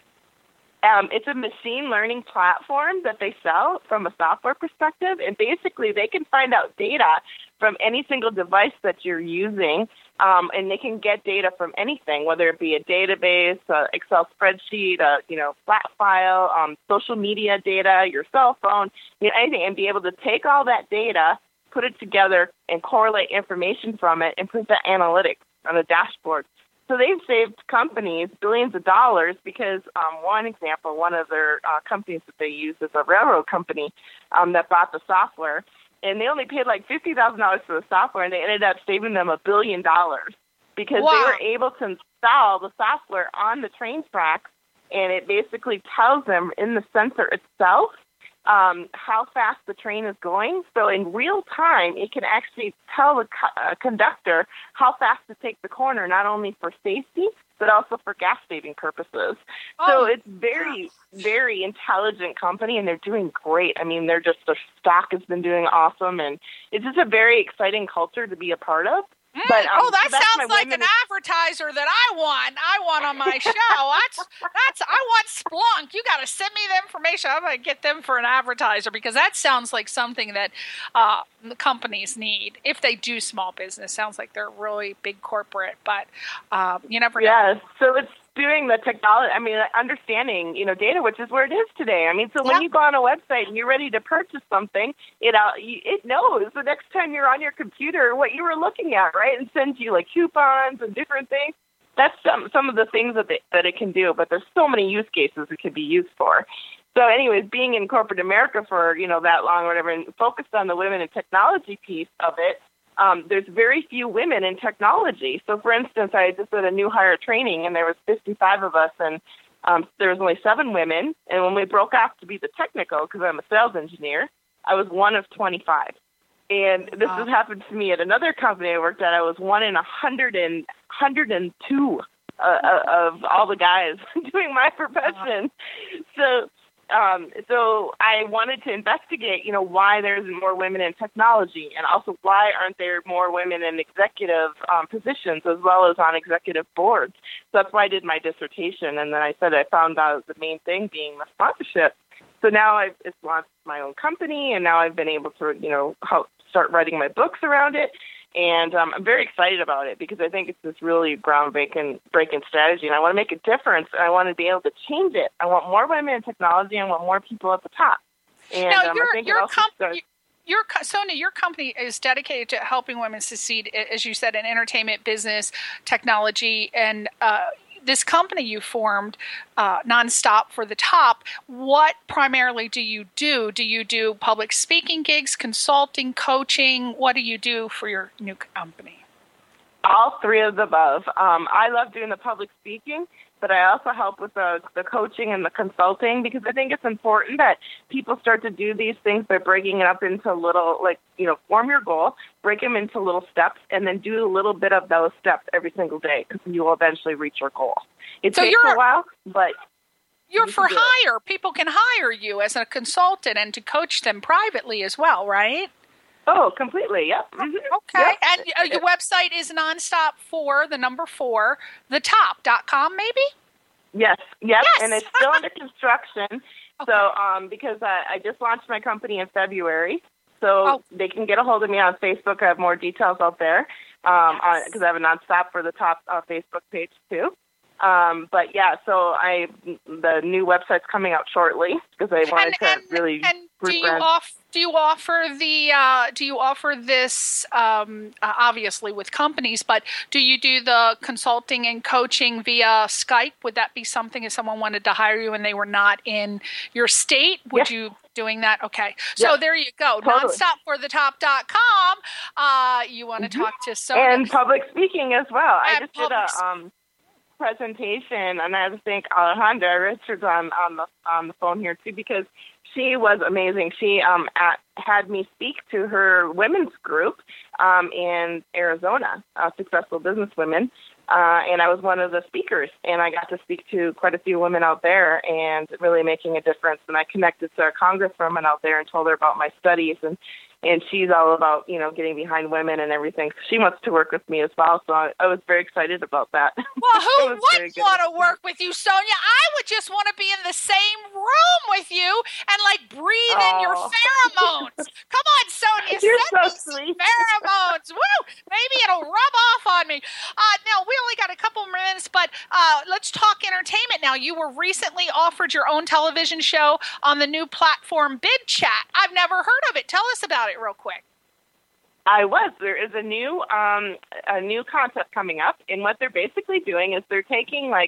Um, it's a machine learning platform that they sell from a software perspective, and basically they can find out data from any single device that you're using, um, and they can get data from anything, whether it be a database, an Excel spreadsheet, a you know flat file, um, social media data, your cell phone, you know, anything, and be able to take all that data, put it together, and correlate information from it, and present analytics on a dashboard. So they've saved companies billions of dollars because, um, one example, one of their uh, companies that they use is a railroad company um, that bought the software, and they only paid like fifty thousand dollars for the software, and they ended up saving them a billion dollars because wow. they were able to install the software on the train tracks, and it basically tells them in the sensor itself Um, how fast the train is going. So in real time, it can actually tell the co- uh, conductor how fast to take the corner, not only for safety, but also for gas-saving purposes. Oh. So it's very, very intelligent company, and they're doing great. I mean, they're just, their stock has been doing awesome, and it's just a very exciting culture to be a part of. Mm, but, um, oh, that so sounds like an advertiser that I want. I want on my show. That's that's. I want Splunk. You got to send me the information. I'm going to get them for an advertiser because that sounds like something that uh, the companies need if they do small business. Sounds like they're really big corporate, but uh, you never know. Yes. So it's doing the technology. I mean, understanding you know data, which is where it is today. I mean, so when yeah. you go on a website and you're ready to purchase something, it uh, it knows the next time you're on your computer what you were looking at, right? And sends you like coupons and different things. That's some some of the things that they, that it can do. But there's so many use cases it could be used for. So, anyways, being in corporate America for you know that long, or whatever, and focused on the women in technology piece of it. Um, there's very few women in technology. So, for instance, I just did a new hire training, and there was fifty-five of us, and um, there was only seven women. And when we broke off to be the technical, because I'm a sales engineer, I was one of twenty-five. And this wow. has happened to me at another company I worked at. I was one in a hundred and hundred and two uh, of all the guys doing my profession. So. Um, so I wanted to investigate, you know, why there isn't more women in technology, and also why aren't there more women in executive um, positions as well as on executive boards. So that's why I did my dissertation, and then I said I found out the main thing being the sponsorship. So now I've it's launched my own company, and now I've been able to, you know, help start writing my books around it. And um, I'm very excited about it because I think it's this really groundbreaking breaking strategy, and I want to make a difference, and I want to be able to change it. I want more women in technology, and I want more people at the top. And now, um, your, I think your it also company, starts- your Sonia, your company is dedicated to helping women succeed, as you said, in entertainment, business, technology, and uh, this company you formed, uh, Nonstop for the Top, what primarily do you do? Do you do public speaking gigs, consulting, coaching? What do you do for your new company? All three of the above. Um, I love doing the public speaking, but I also help with the, the coaching and the consulting, because I think it's important that people start to do these things by breaking it up into little, like, you know, form your goal, break them into little steps, and then do a little bit of those steps every single day, because you will eventually reach your goal. It So takes you're- a while, but You're you for can do it. hire. People can hire you as a consultant and to coach them privately as well, right? Oh, completely. Yep. Mhm. Okay. Yep. And uh, your website is nonstop for the number four, the top dot com, maybe? Yes, yep, Yes. and it's still under construction. Okay. So, um, because I, I just launched my company in February, so Oh. they can get a hold of me on Facebook. I have more details out there, um, Yes. because I have a Nonstop for the Top uh, Facebook page too. Um, but yeah, so I the new website's coming out shortly because I wanted and, to really and do you rebrand. off do you offer the uh, do you offer this um, uh, obviously with companies, but do you do the consulting and coaching via Skype? Would that be something if someone wanted to hire you and they were not in your state? Would Yeah. you doing that? Okay, so Yeah. there you go. Totally. nonstop for the top dot com. Uh, you want to Mhm. talk to Sonia? And public speaking as well. I And just did public a um, presentation, and I have to thank Alejandra Richards on, on the on the phone here too, because she was amazing. She um at, had me speak to her women's group um in Arizona, uh, Successful Business Women, uh, and I was one of the speakers, and I got to speak to quite a few women out there and really making a difference. And I connected to a congresswoman out there and told her about my studies, and and she's all about, you know, getting behind women and everything. She wants to work with me as well, so I, I was very excited about that. Well, It who was very wouldn't good. want to work with you, Sonia? I would just want to be in the same room with you and like breathe in your Oh. pheromones. Come on, Sonia, You're send so me sweet. pheromones. Woo! Maybe it'll rub off on me. Uh, now we only got a couple more minutes, but uh, let's talk entertainment now. You were recently offered your own television show on the new platform Bid Chat. I've never heard of it. Tell us about it real quick. I was. There is a new um, a new concept coming up, and what they're basically doing is they're taking like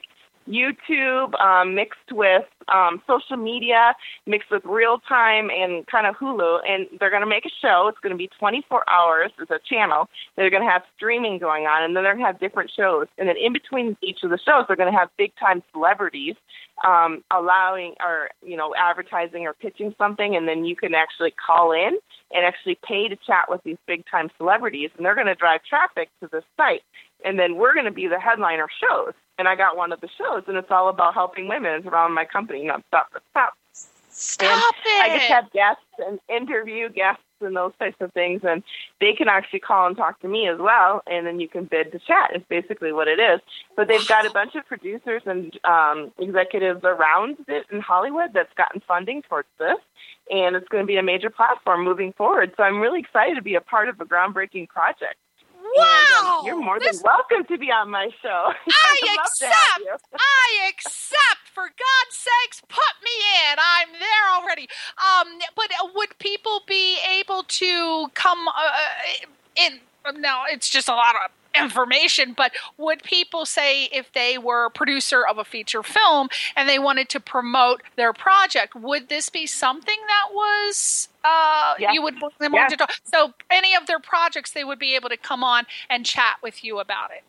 YouTube um, mixed with um, social media, mixed with real time and kind of Hulu, and they're going to make a show. It's going to be twenty-four hours. It's a channel. They're going to have streaming going on, and then they're going to have different shows. And then in between each of the shows, they're going to have big time celebrities um, allowing or, you know, advertising or pitching something, and then you can actually call in and actually pay to chat with these big time celebrities, and they're going to drive traffic to the site. And then we're going to be the headliner shows. And I got one of the shows, and it's all about helping women. It's around my company, Nonstop for the Top. Stop and it. I just have guests and interview guests and those types of things, and they can actually call and talk to me as well, and then you can bid to chat is basically what it is. But they've got a bunch of producers and um, executives around it in Hollywood that's gotten funding towards this, and it's going to be a major platform moving forward. So I'm really excited to be a part of a groundbreaking project. Wow! And, um, you're more This- than welcome to be on my show. I I'd love to have accept. you. I accept. For God's sakes, put me in. I'm there already. Um, but would people be able to come uh, in? Now, it's just a lot of information, but would people say if they were a producer of a feature film and they wanted to promote their project, would this be something that was uh, Yes. you would bring them Yes. on to talk? So any of their projects, they would be able to come on and chat with you about it.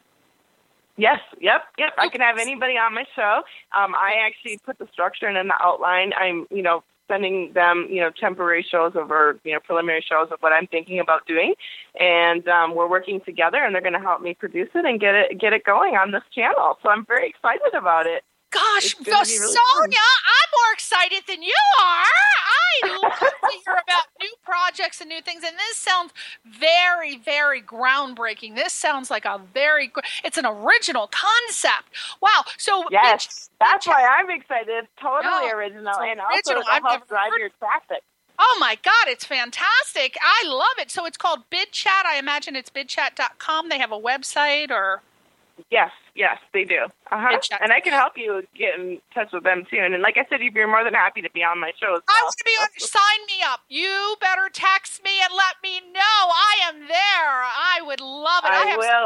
Yes, yep, yep. I can have anybody on my show. Um, I actually put the structure and in the outline. I'm, you know, sending them, you know, temporary shows of or, you know, preliminary shows of what I'm thinking about doing. And um, we're working together, and they're going to help me produce it and get it get it going on this channel. So I'm very excited about it. Gosh, It's gonna be really fun. Sonia, I'm more excited than you are. I love to hear about new projects and new things, and this sounds very, very groundbreaking. This sounds like a very, gr- it's an original concept. Wow. So, Yes, bitch- that's bitch- why I'm excited. It's totally No, original, it's and also original. it'll I've help never drive heard- your traffic. Oh my God, it's fantastic. I love it. So it's called Bid Chat. I imagine it's bid chat dot com. They have a website or... Yes, yes, they do. Uh-huh. Good chat. And I can help you get in touch with them too. And, and like I said, you're more than happy to be on my show as I well. want to be on. Sign me up. You better text me and let me know. I am there. I would love it. I, have will. I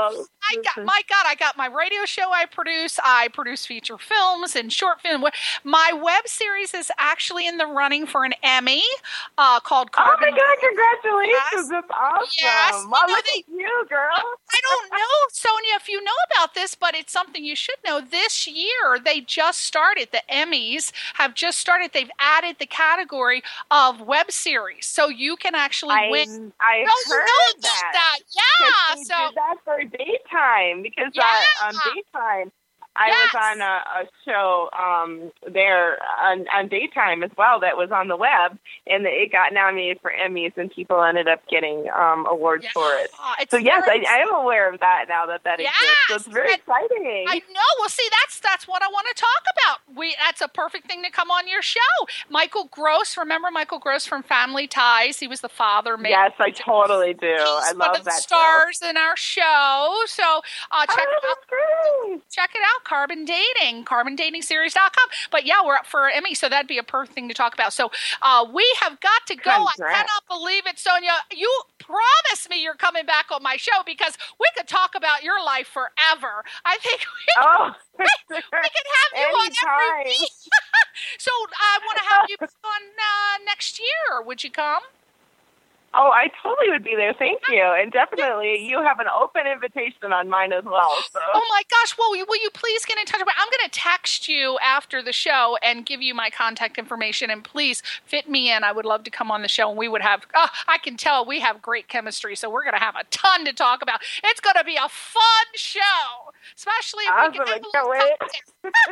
my God, my God, I got my radio show I produce. I produce feature films and short film. My web series is actually in the running for an Emmy uh, called Carbon. Oh my God, congratulations. Yes. That's awesome. Yes. Wow, You know, look they- at you, girl. I don't know, Sonia, if you know about this, but it's something you should know. This year, they just started, the Emmys have just started. They've added the category of web series. So you can actually I, win. I No, you heard know about that. that. Yeah. They So, did that for daytime because Yeah. uh, on daytime I Yes. was on a, a show um, there on, on daytime as well that was on the web, and it got nominated for Emmys, and people ended up getting um, awards yeah. for it. It's So yes, I, very- I am aware of that now that that exists. So it's Yes. very And- exciting. I know. Well, see, that's that's what I want to talk about. We that's a perfect thing to come on your show. Michael Gross, remember Michael Gross from Family Ties? He was the father. Maybe. Yes, I totally do. He's I one love of the that stars in our show. So uh, check show. it Oh, out. that's great. Check it out, Carbon Dating, carbon dating series dot com. But yeah, we're up for an Emmy, so that'd be a perfect thing to talk about. So uh, we have got to go. Congrats. I cannot believe it, Sonia. You promised me you're coming back on my show because we could talk about your life forever. I think we, Oh, we can have you on every anytime. week. So I want to have you on uh, next year. Would you come? Oh, I totally would be there. Thank you. And definitely, you have an open invitation on mine as well. So. Oh my gosh! Well, will you, will you please get in touch with me? I'm going to text you after the show and give you my contact information. And please fit me in. I would love to come on the show, and we would have. Uh, I can tell we have great chemistry, so we're going to have a ton to talk about. It's going to be a fun show, especially if Awesome. we can I have a can't little wait. contest.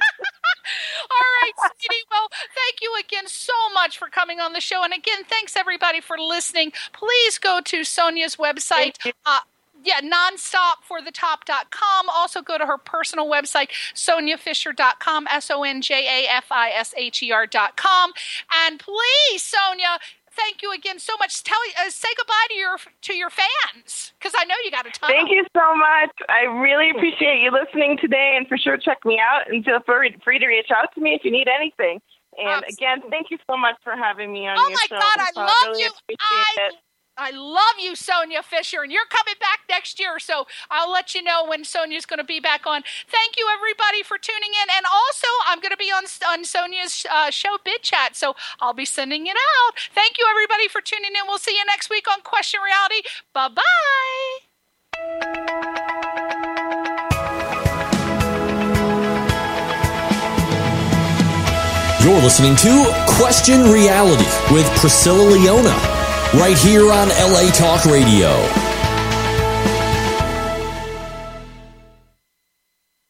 All right, sweetie. Well, thank you again so much for coming on the show. And again, thanks everybody for listening. Please go to Sonia's website. Thank you. Uh, yeah, nonstop for the top dot com. Also go to her personal website, sonia fisher dot com, S O N J A F I S H E R dot com. And please, Sonia, thank you again so much. Tell uh, say goodbye to your to your fans, because I know you got a ton. Thank you so much. I really appreciate you listening today, and for sure check me out, and feel free, free to reach out to me if you need anything. And Absolutely. again, thank you so much for having me on Oh your my show. God, I Priscilla. love really you. appreciate I, it. I love you, Sonia Fisher, and you're coming back next year, so I'll let you know when Sonia's going to be back on. Thank you, everybody, for tuning in. And also, I'm going to be on, on Sonia's uh, show, Bid Chat, so I'll be sending it out. Thank you, everybody, for tuning in. We'll see you next week on Question Reality. Bye-bye. You're listening to Question Reality with Priscilla Leona, right here on L A Talk Radio.